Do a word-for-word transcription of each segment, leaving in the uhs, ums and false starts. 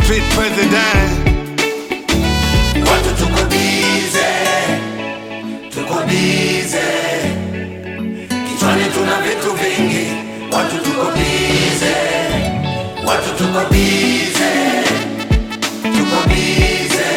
street president. Watu tuko bize, tuko bize, kichwani tuna vitu vingi. Watu tuko bize, watu tuko bize, tuko bize,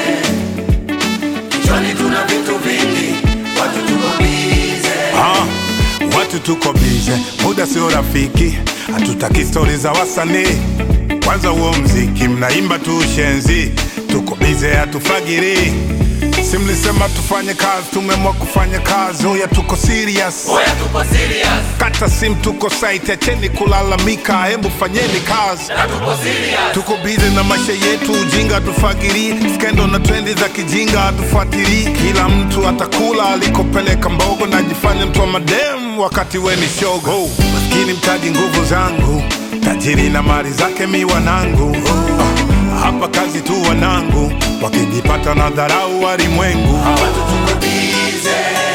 kichwani tuna vitu vingi. Watu tuko bize. Ah, watu tuko bize, muda sio rafiki, hatutaki stori za wasanii. Kwanza huo mziki mnaimba tu ushenzi, tuko bize hatufagiri. Simlisema tufanye kazi, tumemwa kufanya kazi. Oya tuko serious, Oya tuko serious, kata sim tuko site, acheni kulalamika, hembu fanyeni kazi. na tuko serious. Tuko bize na maisha yetu, ujinga tufagiri, skendo na trendi za kijinga atufuatili. Kila mtu atakula alikopeleka mbogo, na jifanya mtu wa madem wakati we ni shogo. Oh, maskini mtaji nguvu zangu, tajiri na mali zake mi wanangu. Ah, hapa kazi tu wanangu, wakijipata na dharau walimwengu. Watu tuko bize,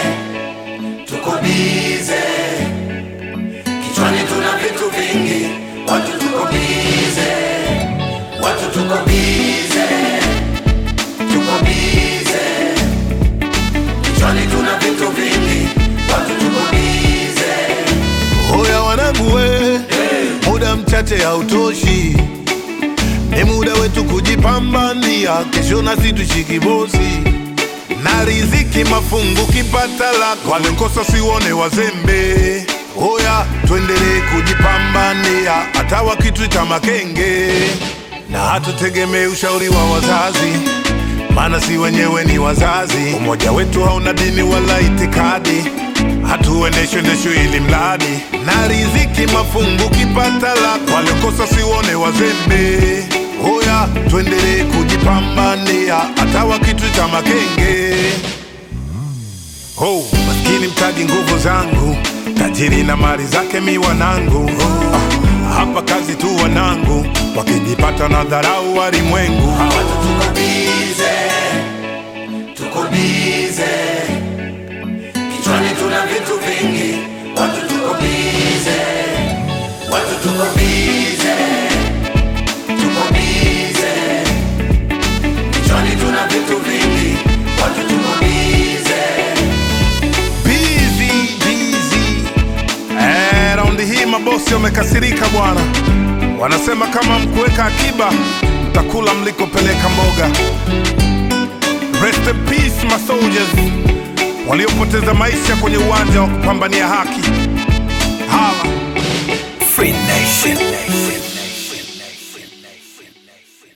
tuko bize, kichwani tuna vitu vingi. Watu tuko bize, watu tuko bize, tuko bize, kichwani tuna vitu vingi. Watu tuko bize. Oya wanangu we, muda mchache hautoshi, ni muda wetu kujipambania, kesho nasi tushiki bosi. Na riziki mafungu kipata lako, walekosa siwone wazembe. Oya tuendelee kujipambania, hata wakituita makenge. Na hatutegemee ushauri wa wazazi, maana si wenyewe ni wazazi. Umoja wetu hauna dini wala itikadi, hatuendeshwe ndesho ili mradi. Na riziki mafungu kipata lako, walekosa siwone wazembe. Oya tuendelee kujipambania, hata wakituita makenge. Oh, maskini mtaji nguvu zangu, tajiri na mali zake mi wanangu. Ah, hapa kazi tu wanangu, wakijipata na dharau walimwengu. Watu tuko bize, tuko bize, kichwani tuna vitu vingi. Watu tuko bize, watu tuko bize, tuko bize, kichwani tuna vitu vingi. Watu tuko bize. Busy, busy. Eh, raundi hii mabosi wamekasirika bwana, wanasema kama mkuweka akiba mtakula mlikopeleka mboga. Rest in peace my soldiers waliopoteza maisha kwenye uwanja wa kupambania haki. Hala.